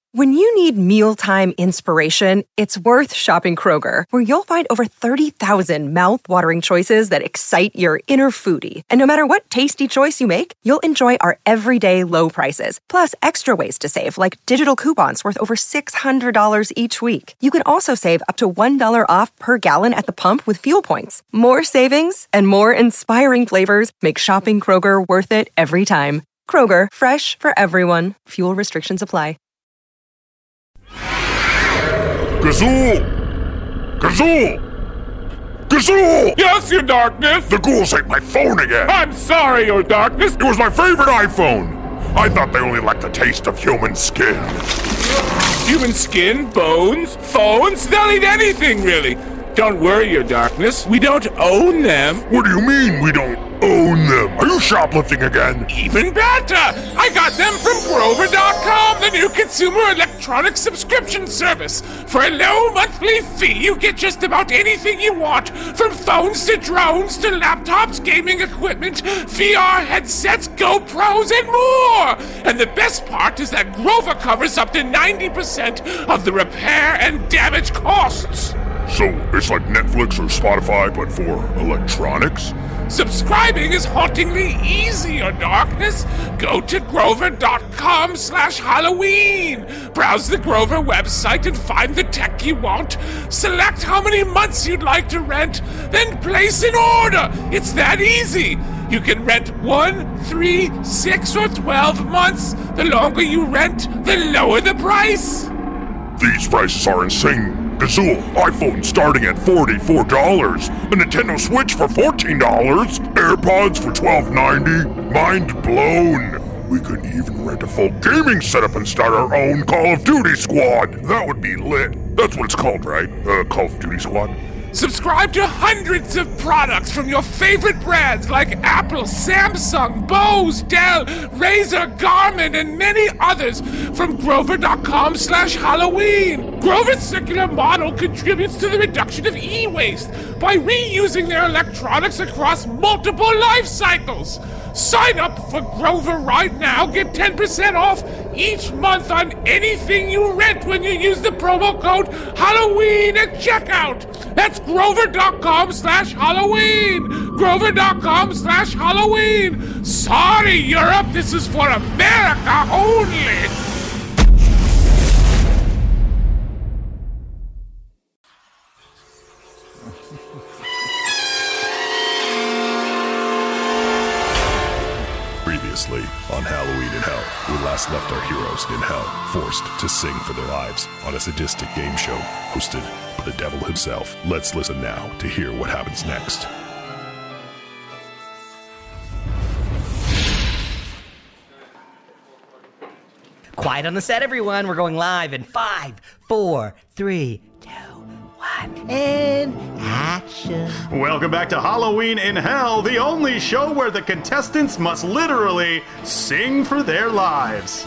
When you need mealtime inspiration, it's worth shopping Kroger, where you'll find over 30,000 mouth-watering choices that excite your inner foodie. And no matter what tasty choice you make, you'll enjoy our everyday low prices, plus extra ways to save, like digital coupons worth over $600 each week. You can also save up to $1 off per gallon at the pump with fuel points. More savings and more inspiring flavors make shopping Kroger worth it every time. Kroger, fresh for everyone. Fuel restrictions apply. Gazoo! Gazoo! Gazoo! Yes, Your Darkness? The ghouls ate my phone again! I'm sorry, Your Darkness! It was my favorite iPhone! I thought they only liked the taste of human skin. Human skin, bones, phones, they'll eat anything, really. Don't worry, Your Darkness. We don't own them. What do you mean we don't own them? Are you shoplifting again? Even better! I got them from Grover.com, the new consumer electronic subscription service. For a low monthly fee, you get just about anything you want, from phones to drones to laptops, gaming equipment, VR headsets, GoPros, and more! And the best part is that Grover covers up to 90% of the repair and damage costs. So it's like Netflix or Spotify, but for electronics? Subscribing is hauntingly easy, Your Darkness. Go to Grover.com/Halloween. Browse the Grover website and find the tech you want. Select how many months you'd like to rent, then place an order. It's that easy. You can rent 1, 3, 6, or 12 months. The longer you rent, the lower the price. These prices are insane. Gazoo, iPhone starting at $44, a Nintendo Switch for $14, AirPods for $12.90. Mind blown. We could even rent a full gaming setup and start our own Call of Duty squad. That would be lit. That's what it's called, right? Call of Duty squad. Subscribe to hundreds of products from your favorite brands like Apple, Samsung, Bose, Dell, Razer, Garmin, and many others from Grover.com/Halloween. Grover's circular model contributes to the reduction of e-waste by reusing their electronics across multiple life cycles. Sign up for Grover right now. Get 10% off each month on anything you rent when you use the promo code Halloween at checkout. That's Grover.com/Halloween. Grover.com/Halloween. Sorry, Europe. This is for America only. Previously on Halloween in Hell, we last left our heroes in hell, forced to sing for their lives on a sadistic game show hosted by the devil himself. Let's listen now to hear what happens next. Quiet on the set, everyone. We're going live in 5, 4, 3, 2, 1, and action. Welcome back to Halloween in Hell, the only show where the contestants must literally sing for their lives.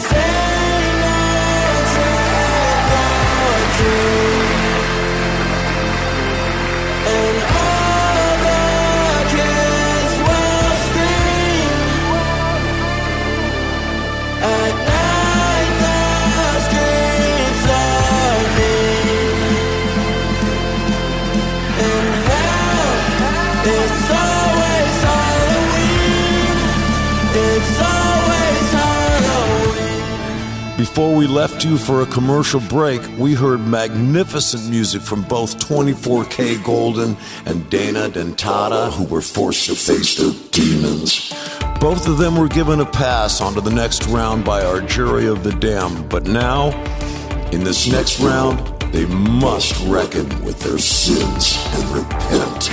Before we left you for a commercial break, we heard magnificent music from both 24K Golden and Dana Dentata, who were forced to face their demons. Both of them were given a pass onto the next round by our jury of the damned, but now, in this next round, they must reckon with their sins and repent.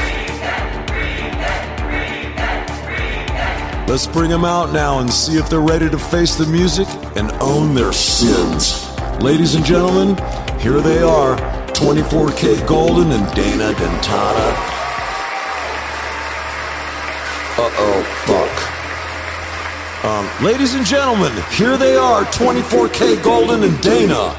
Let's bring them out now and see if they're ready to face the music and own their sins. Ladies and gentlemen, here they are, 24K Golden and Dana Dentata. Fuck. Ladies and gentlemen, here they are, 24K Golden and Dana.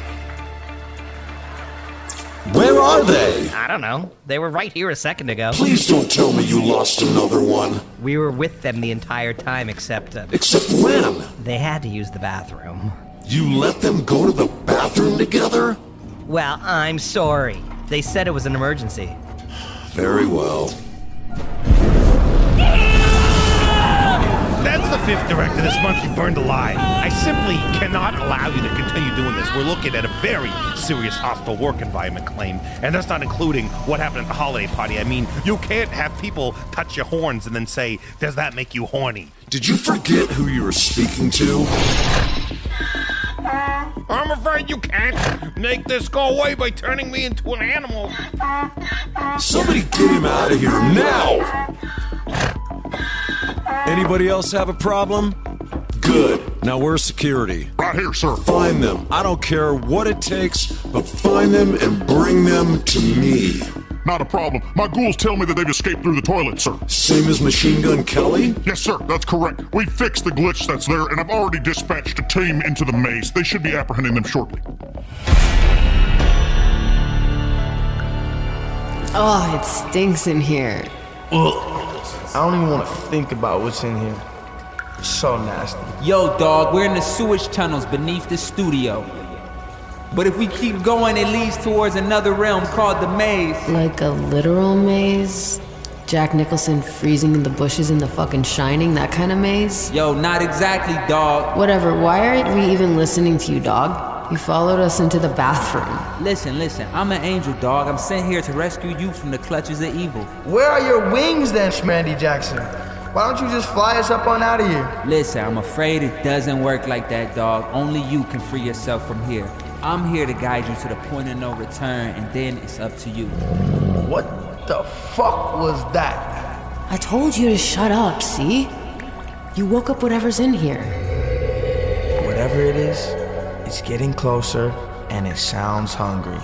Where are they? I don't know. They were right here a second ago. Please don't tell me you lost another one. We were with them the entire time, except... Except when? They had to use the bathroom. You let them go to the bathroom together? Well, I'm sorry. They said it was an emergency. Very well. That's the 5th director this month you burned alive. I simply cannot allow you to continue doing this. We're looking at a very serious hostile work environment claim, and that's not including what happened at the holiday party. I mean, you can't have people touch your horns and then say, does that make you horny? Did you forget who you were speaking to? I'm afraid you can't make this go away by turning me into an animal. Somebody get him out of here now! Anybody else have a problem? Good. Now where's security? Right here, sir. Find them. I don't care what it takes, but find them and bring them to me. Not a problem. My ghouls tell me that they've escaped through the toilet, sir. Same as Machine Gun Kelly? Yes, sir, that's correct. We fixed the glitch that's there, and I've already dispatched a team into the maze. They should be apprehending them shortly. Oh, it stinks in here. Ugh. I don't even want to think about what's in here. It's so nasty. Yo, dog, we're in the sewage tunnels beneath the studio. But if we keep going, it leads towards another realm called the maze. Like a literal maze? Jack Nicholson freezing in the bushes in The fucking Shining, that kind of maze? Yo, not exactly, dog. Whatever, why aren't we even listening to you, dog? You followed us into the bathroom. Listen, I'm an angel, dog. I'm sent here to rescue you from the clutches of evil. Where are your wings then, Schmandy Jackson? Why don't you just fly us up on out of here? Listen, I'm afraid it doesn't work like that, dog. Only you can free yourself from here. I'm here to guide you to the point of no return, and then it's up to you. What the fuck was that? I told you to shut up, see? You woke up whatever's in here. Whatever it is, it's getting closer, and it sounds hungry.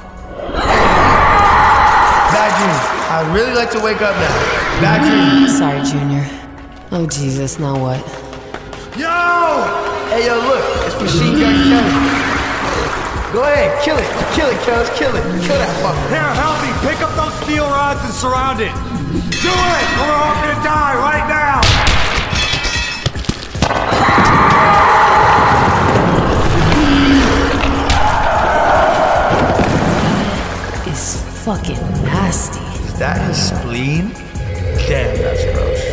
Bad dream. I'd really like to wake up now. Bad dream. Sorry, Junior. Oh, Jesus, now what? Yo! Hey, yo, look. It's Machine Gun Kelly. Go ahead, kill it, cuz, kill it. Kill that fucker. Here, help me. Pick up those steel rods and surround it. Do it, or we're all gonna die right now. That is fucking nasty. Is that his spleen? Damn, that's gross.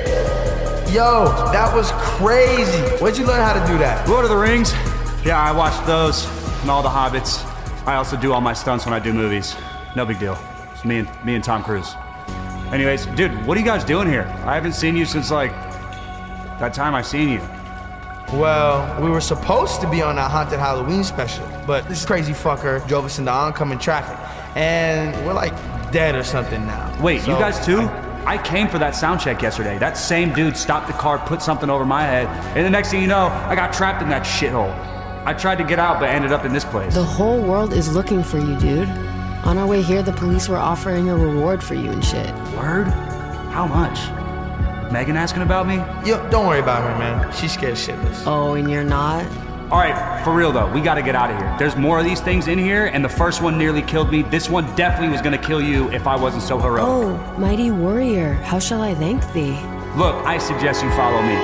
Yo, that was crazy. Where'd you learn how to do that? Lord of the Rings? Yeah, I watched those. And all the Hobbits. I also do all my stunts when I do movies. No big deal. It's me and Tom Cruise. Anyways, dude, what are you guys doing here? I haven't seen you since, like, that time I seen you. Well, we were supposed to be on that haunted Halloween special, but this crazy fucker drove us into oncoming traffic, and we're like dead or something now. Wait, so, you guys too? I came for that sound check yesterday. That same dude stopped the car, put something over my head, and the next thing you know, I got trapped in that shithole. I tried to get out, but ended up in this place. The whole world is looking for you, dude. On our way here, the police were offering a reward for you and shit. Word? How much? Megan asking about me? Yo, don't worry about her, man. She's scared shitless. Oh, and you're not? All right, for real though, we gotta get out of here. There's more of these things in here, and the first one nearly killed me. This one definitely was gonna kill you if I wasn't so heroic. Oh, mighty warrior, how shall I thank thee? Look, I suggest you follow me.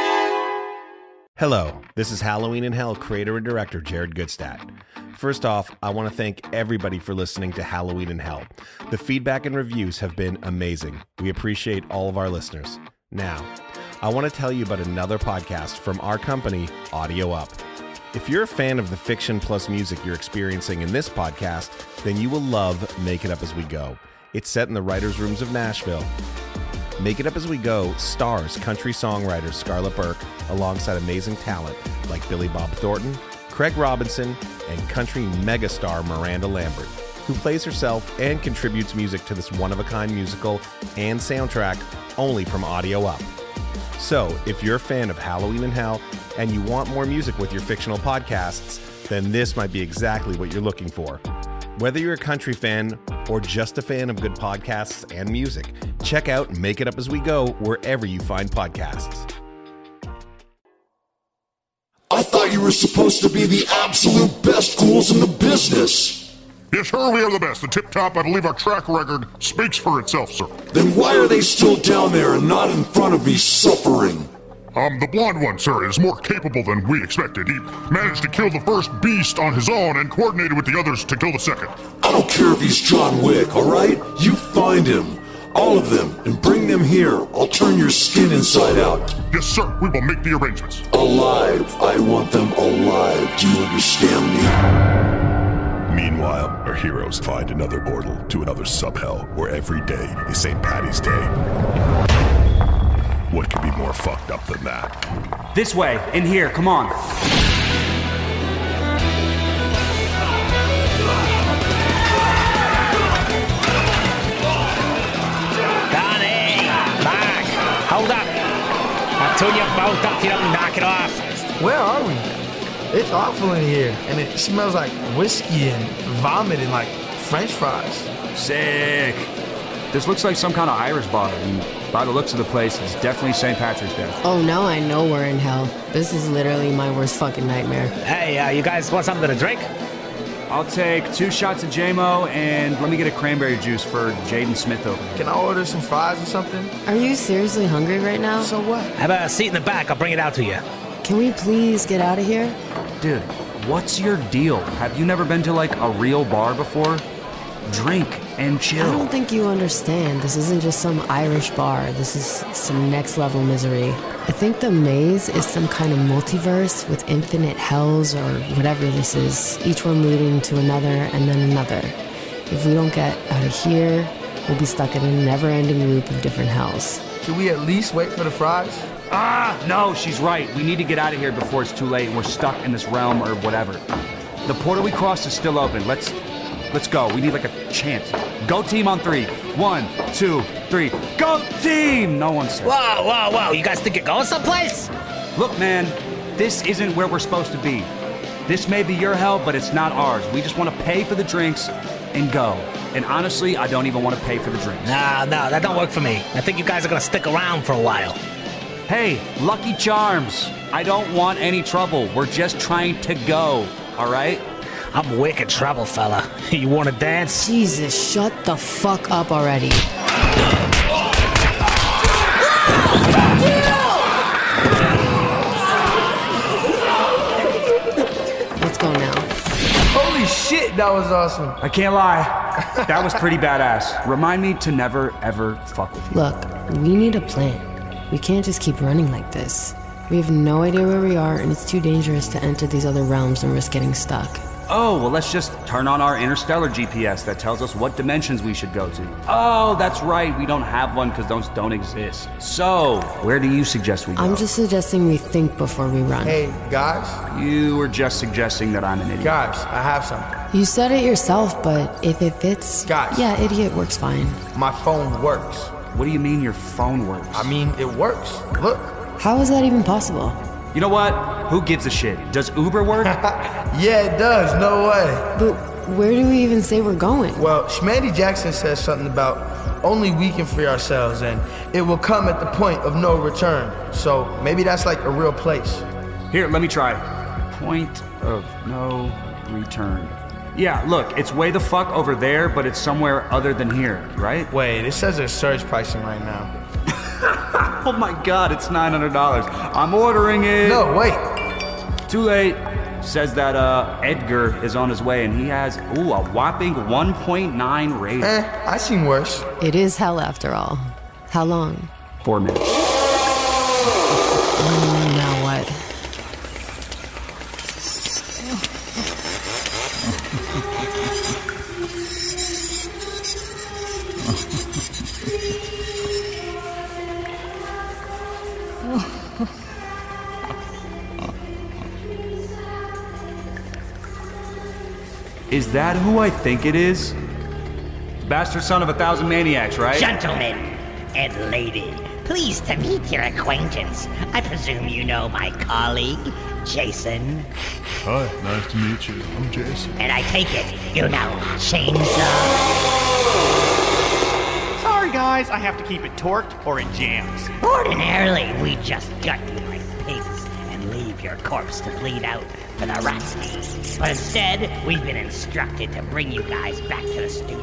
Hello, this is Halloween in Hell creator and director Jared Goodstadt. First off, I want to thank everybody for listening to Halloween in Hell. The feedback and reviews have been amazing. We appreciate all of our listeners. Now, I want to tell you about another podcast from our company, Audio Up. If you're a fan of the fiction plus music you're experiencing in this podcast, then you will love Make It Up As We Go. It's set in the writers' rooms of Nashville. Make It Up As We Go stars country songwriter Scarlett Burke alongside amazing talent like Billy Bob Thornton, Craig Robinson, and country megastar Miranda Lambert, who plays herself and contributes music to this one-of-a-kind musical and soundtrack only from Audio Up. So, if you're a fan of Halloween in Hell and you want more music with your fictional podcasts, then this might be exactly what you're looking for. Whether you're a country fan or just a fan of good podcasts and music, check out Make It Up As We Go wherever you find podcasts. I thought you were supposed to be the absolute best ghouls in the business. Yes, sir, we are the best. The tip-top, I believe our track record speaks for itself, sir. Then why are they still down there and not in front of me suffering? The blonde one, sir, is more capable than we expected. He managed to kill the first beast on his own and coordinated with the others to kill the second. I don't care if he's John Wick, all right? You find him. All of them, and bring them here. I'll turn your skin inside out. Yes, sir. We will make the arrangements. Alive. I want them alive. Do you understand me? Meanwhile, our heroes find another portal to another sub-hell where every day is St. Patty's Day. What could be more fucked up than that? This way, in here, come on. Hold up. I'll turn you both up if you don't knock it off. Where are we? It's awful in here, and it smells like whiskey and vomit and like French fries. Sick. This looks like some kind of Irish bar, and by the looks of the place, it's definitely St. Patrick's Day. Oh, now I know we're in hell. This is literally my worst fucking nightmare. Hey, you guys want something to drink? I'll take 2 shots of J-Mo, and let me get a cranberry juice for Jaden Smith over there. Can I order some fries or something? Are you seriously hungry right now? So what? Have a seat in the back. I'll bring it out to you. Can we please get out of here? Dude, what's your deal? Have you never been to, like, a real bar before? Drink and chill. I don't think you understand. This isn't just some Irish bar. This is some next-level misery. I think the maze is some kind of multiverse with infinite hells or whatever this is, each one leading to another and then another. If we don't get out of here, we'll be stuck in a never-ending loop of different hells. Can we at least wait for the fries? No, she's right. We need to get out of here before it's too late and we're stuck in this realm or whatever. The portal we crossed is still open. Let's go. We need like a chant. Go team on 3. 1, 2, 3. Go team! No one said. Whoa. You guys think you're going someplace? Look, man, this isn't where we're supposed to be. This may be your hell, but it's not ours. We just want to pay for the drinks and go. And honestly, I don't even want to pay for the drinks. No, that don't work for me. I think you guys are going to stick around for a while. Hey, Lucky Charms. I don't want any trouble. We're just trying to go, all right? I'm wicked trouble, fella. You want to dance? Jesus, shut the fuck up already. Let's go now. Holy shit, that was awesome. I can't lie. That was pretty badass. Remind me to never, ever fuck with you. Look, we need a plan. We can't just keep running like this. We have no idea where we are, and it's too dangerous to enter these other realms and risk getting stuck. Oh, well, let's just turn on our interstellar GPS that tells us what dimensions we should go to. Oh, that's right. We don't have one because those don't exist. So, where do you suggest we go? I'm just suggesting we think before we run. Hey, guys? You were just suggesting that I'm an idiot. Guys, I have something. You said it yourself, but if it fits... Guys. Yeah, idiot works fine. My phone works. What do you mean your phone works? I mean, it works. Look. How is that even possible? You know what? Who gives a shit? Does Uber work? Yeah, it does. No way. But where do we even say we're going? Well, Schmandy Jackson says something about only we can free ourselves, and it will come at the point of no return. So maybe that's like a real place. Here, let me try. Point of no return. Yeah, look, it's way the fuck over there, but it's somewhere other than here, right? Wait, it says there's surge pricing right now. Oh my god, it's $900. I'm ordering it. No, wait. Too late. Says that Edgar is on his way and he has, a whopping 1.9 rating. I seen worse. It is hell after all. How long? 4 minutes. Now what? Is that who I think it is? Bastard son of 1,000 maniacs, right? Gentlemen and lady, pleased to meet your acquaintance. I presume you know my colleague, Jason. Hi, nice to meet you. I'm Jason. And I take it you know Chainsaw. Sorry guys, I have to keep it torqued or it jams. Ordinarily, we just gut you like pigs and leave your corpse to bleed out for the rats to eat. But instead, we've been instructed to bring you guys back to the studio.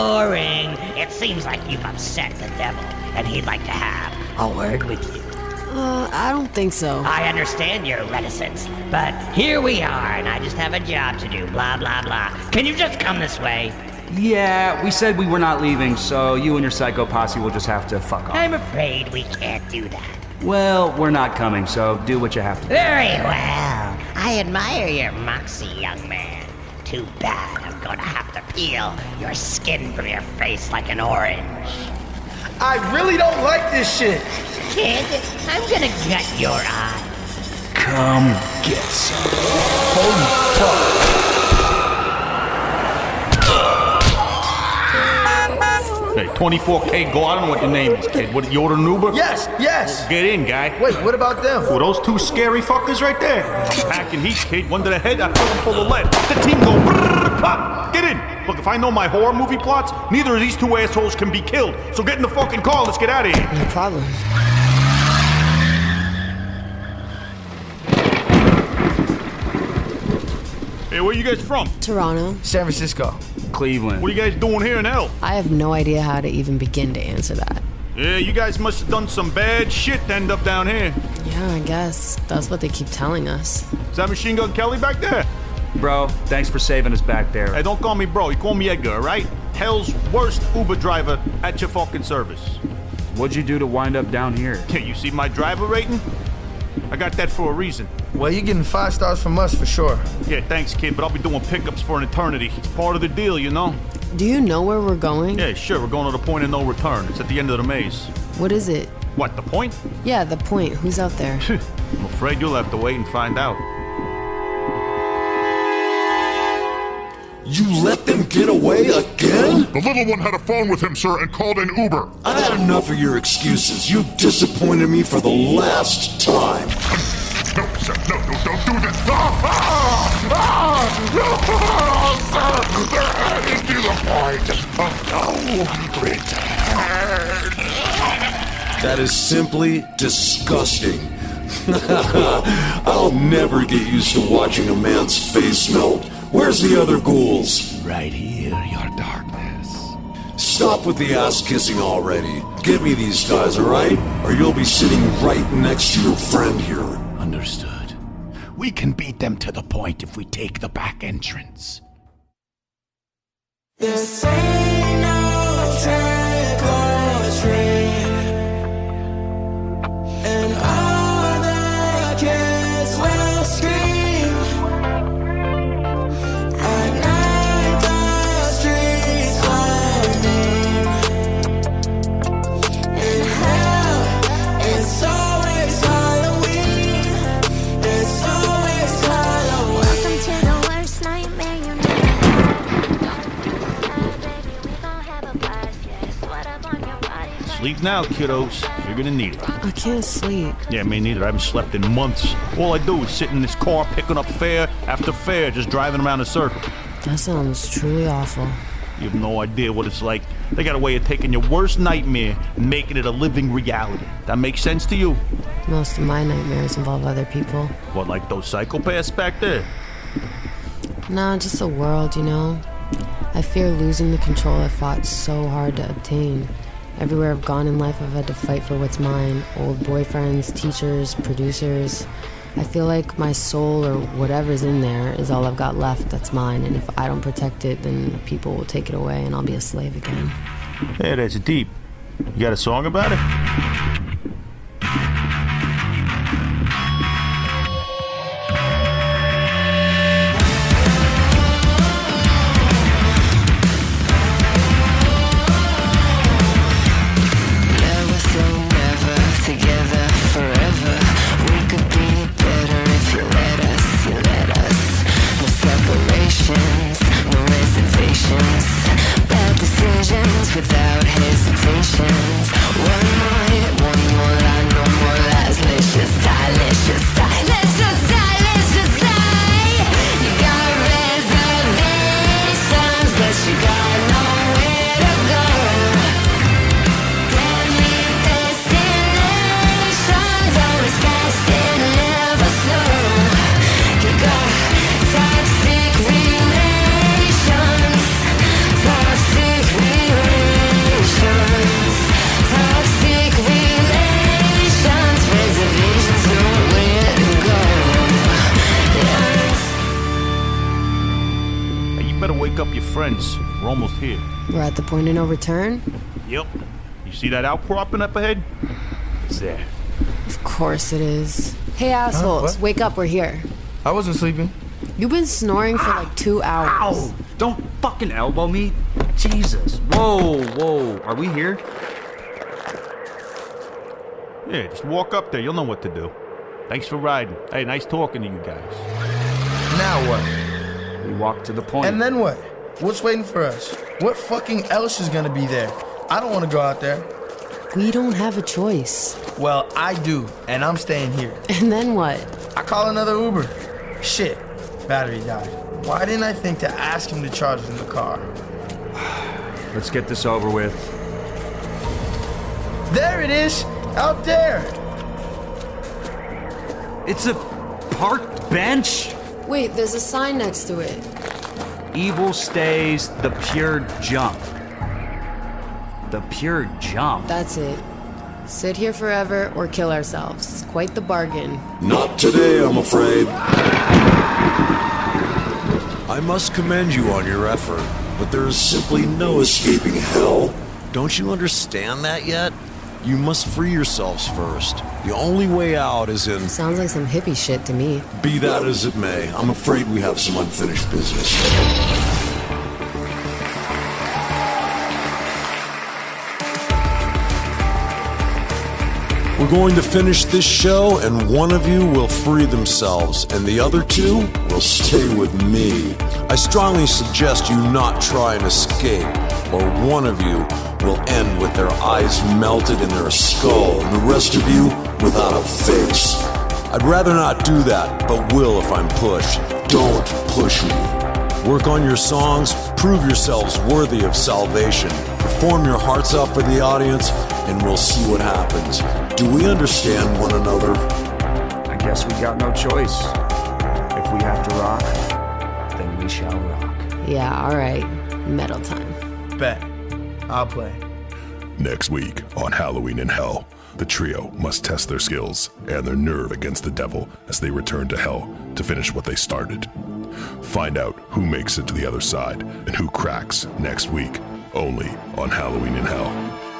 Boring. It seems like you've upset the devil, and he'd like to have a word with you. I don't think so. I understand your reticence, but here we are, and I just have a job to do, blah, blah, blah. Can you just come this way? Yeah, we said we were not leaving, so you and your psycho posse will just have to fuck off. I'm afraid we can't do that. Well, we're not coming, so do what you have to do. Very well. I admire your moxie, young man. Too bad I'm gonna have to peel your skin from your face like an orange. I really don't like this shit. Kid, I'm gonna gut your eye. Come get some. Holy fuck. Hey, 24K Gold, I don't know what your name is, kid. What, you ordered an Uber? Yes. Get in, guy. Wait, what about them? Oh, those two scary fuckers right there. I'm packing heat, kid. One to the head, I fill them full of lead. The team go brrr, pop. Get in. Look, if I know my horror movie plots, neither of these two assholes can be killed. So get in the fucking car, let's get out of here. No problem. Hey, where you guys from? Toronto. San Francisco. Cleveland. What are you guys doing here in hell? I have no idea how to even begin to answer that. Yeah, you guys must have done some bad shit to end up down here. Yeah, I guess. That's what they keep telling us. Is that Machine Gun Kelly back there? Bro, thanks for saving us back there. Hey, don't call me bro. You call me Edgar, all right? Hell's worst Uber driver at your fucking service. What'd you do to wind up down here? Yeah, you see my driver rating? I got that for a reason. Well, you're getting 5 stars from us for sure. Yeah, thanks, kid, but I'll be doing pickups for an eternity. It's part of the deal, you know? Do you know where we're going? Yeah, sure. We're going to the point of no return. It's at the end of the maze. What is it? What, the point? Yeah, the point. Who's out there? I'm afraid you'll have to wait and find out. You let them get away again? The little one had a phone with him, sir, and called an Uber. I've had enough of your excuses. You've disappointed me for the last time. No, sir, no, don't do this. No, sir, they're heading to the point of no return. That is simply disgusting. I'll never get used to watching a man's face melt. Where's the other ghouls? Right here, your darkness. Stop with the ass-kissing already. Get me these guys, alright? Or you'll be sitting right next to your friend here. Understood. We can beat them to the point if we take the back entrance. This ain't no trick or treat, and all the kids will scream. At night the streets are mean, in hell it's always Halloween. It's always Halloween. Welcome to the worst nightmare you never Sleep now, kiddos. You're gonna need it. I can't sleep. Yeah, me neither. I haven't slept in months. All I do is sit in this car picking up fare after fare, just driving around in circles. That sounds truly awful. You have no idea what it's like. They got a way of taking your worst nightmare and making it a living reality. That makes sense to you? Most of my nightmares involve other people. What, like those psychopaths back there? Nah, just the world, you know? I fear losing the control I fought so hard to obtain. Everywhere I've gone in life, I've had to fight for what's mine. Old boyfriends, teachers, producers. I feel like my soul or whatever's in there is all I've got left that's mine. And if I don't protect it, then people will take it away and I'll be a slave again. Hey, that's deep. You got a song about it? Without hesitations, one more hit, one better wake up your friends. We're almost here. We're at the point of no return? Yep. You see that outcropping up ahead? It's there. Of course it is. Hey, assholes, wake up, we're here. I wasn't sleeping. You've been snoring for like 2 hours. Ow! Don't fucking elbow me. Jesus. Whoa. Are we here? Yeah, just walk up there. You'll know what to do. Thanks for riding. Hey, nice talking to you guys. Now what? We walk to the point. And then what? What's waiting for us? What fucking else is gonna be there? I don't want to go out there. We don't have a choice. Well, I do, and I'm staying here. And then what? I call another Uber. Shit, battery died. Why didn't I think to ask him to charge it in the car? Let's get this over with. There it is, out there. It's a parked bench? Wait, there's a sign next to it. Evil stays, the pure jump. The pure jump? That's it. Sit here forever or kill ourselves. Quite the bargain. Not today, I'm afraid. I must commend you on your effort, but there is simply no escaping hell. Don't you understand that yet? You must free yourselves first. The only way out is in... Sounds like some hippie shit to me. Be that as it may, I'm afraid we have some unfinished business. We're going to finish this show, and one of you will free themselves, and the other two will stay with me. I strongly suggest you not try and escape, or one of you will end with their eyes melted in their skull, and the rest of you without a face. I'd rather not do that, but will if I'm pushed. Don't push me. Work on your songs, prove yourselves worthy of salvation, perform your hearts out for the audience, and we'll see what happens. Do we understand one another? I guess we got no choice. If we have to rock, then we shall rock. Yeah, alright. Metal time. Bet. I'll play. Next week on Halloween in Hell, the trio must test their skills and their nerve against the devil as they return to hell to finish what they started. Find out who makes it to the other side and who cracks next week, only on Halloween in Hell.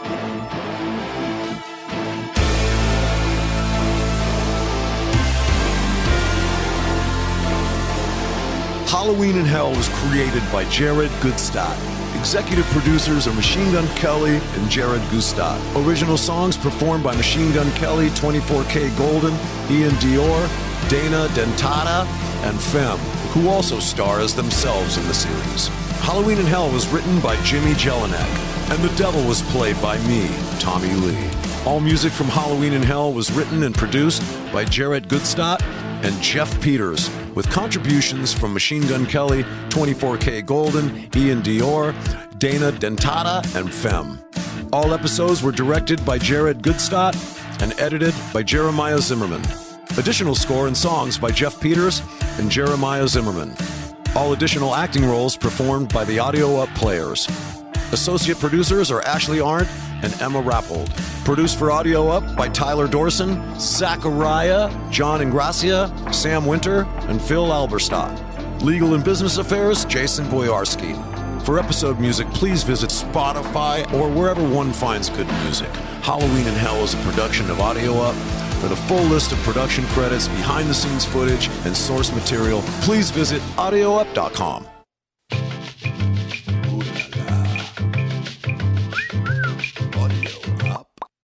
Halloween in Hell was created by Jared Goodstadt. Executive producers are Machine Gun Kelly and Jared Goodstadt. Original songs performed by Machine Gun Kelly, 24K Golden, Ian Dior, Dana Dentata, and Femme, who also star as themselves in the series. Halloween in Hell was written by Jimmy Jelinek, and the devil was played by me, Tommy Lee. All music from Halloween in Hell was written and produced by Jared Goodstadt and Jeff Peters, with contributions from Machine Gun Kelly, 24K Golden, Ian Dior, Dana Dentata, and Femme. All episodes were directed by Jared Goodstadt and edited by Jeremiah Zimmerman. Additional score and songs by Jeff Peters and Jeremiah Zimmerman. All additional acting roles performed by the Audio Up Players. Associate producers are Ashley Arndt and Emma Rappold. Produced for Audio Up by Tyler Dorson, Zachariah, John Ingracia, Sam Winter, and Phil Alberstadt. Legal and Business Affairs, Jason Boyarsky. For episode music, please visit Spotify or wherever one finds good music. Halloween in Hell is a production of Audio Up. For the full list of production credits, behind-the-scenes footage, and source material, please visit audioup.com.